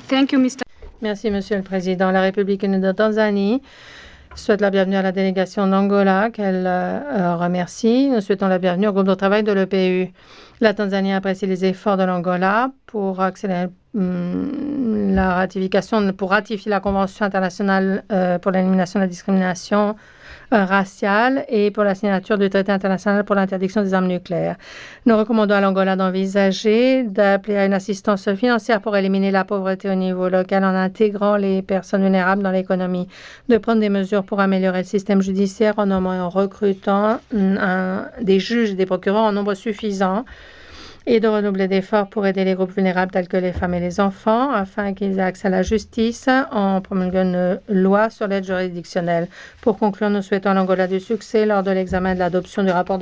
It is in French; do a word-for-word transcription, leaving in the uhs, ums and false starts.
Thank you, mister Merci, Monsieur le Président. La République unie de Tanzanie souhaite la bienvenue à la délégation d'Angola, qu'elle euh, remercie. Nous souhaitons la bienvenue au groupe de travail de l'E P U. La Tanzanie apprécie les efforts de l'Angola pour accélérer hum, la ratification, pour ratifier la Convention internationale euh, pour l'élimination de la discrimination euh, raciale et pour la signature du traité international pour l'interdiction des armes nucléaires. Nous recommandons à l'Angola d'envisager d'appeler à une assistance financière pour éliminer la pauvreté au niveau local en intégrant les personnes vulnérables dans l'économie, de prendre des mesures pour améliorer le système judiciaire en nommant et en recrutant un, des juges et des procureurs en nombre suffisant et de redoubler d'efforts pour aider les groupes vulnérables tels que les femmes et les enfants afin qu'ils aient accès à la justice en promulguant une loi sur l'aide juridictionnelle. Pour conclure, nous souhaitons à l'Angola du succès lors de l'examen de l'adoption du rapport de